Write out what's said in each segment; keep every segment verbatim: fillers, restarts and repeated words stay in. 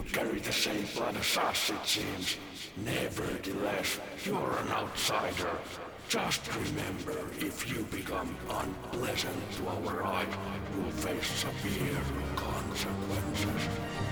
You carry the same blood as us, it seems. Nevertheless, you're an outsider. Just remember, if you become unpleasant to our eye, you'll face severe consequences.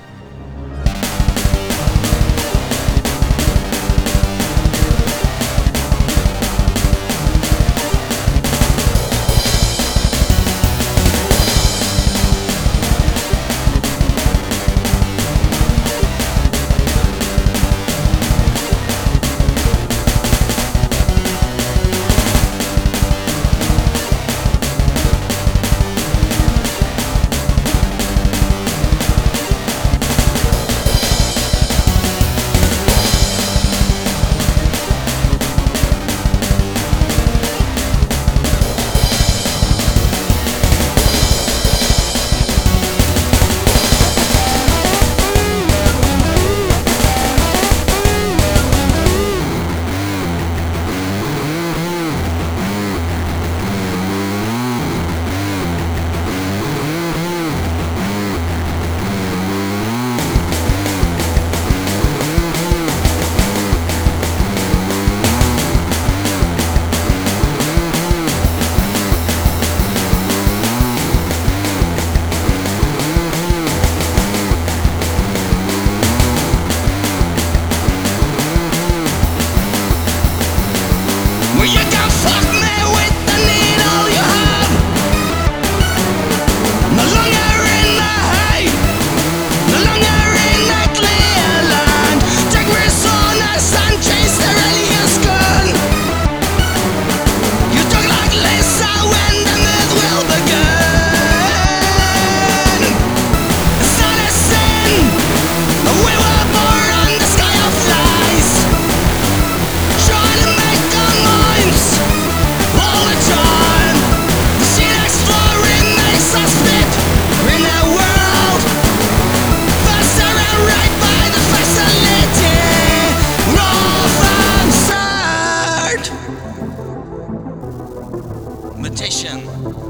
Imitation.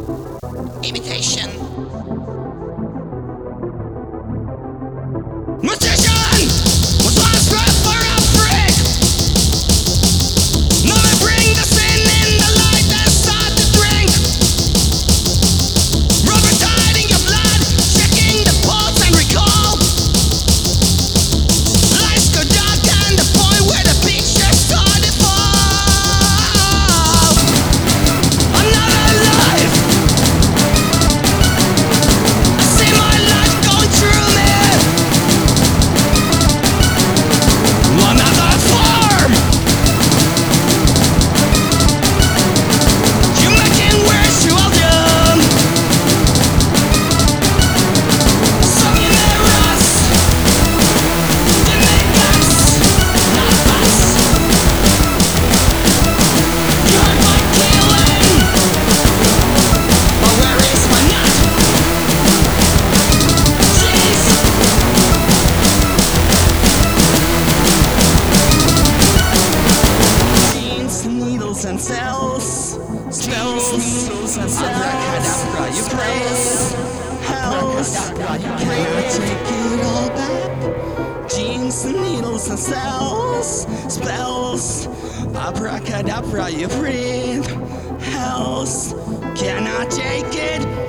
Imitation. Magician! Was once bred for a freak! Now they bring the sin in the light and start to drink! Rubber tied in your blood, checking the pulse and recall! Lights go dark and the point where the picture started to fall! And cells, spells, needles and cells. Abracadabra, you praise. Hells, you pray. Take it all back. Genes and needles and cells, spells. Abracadabra, you breathe. Hells, cannot take it.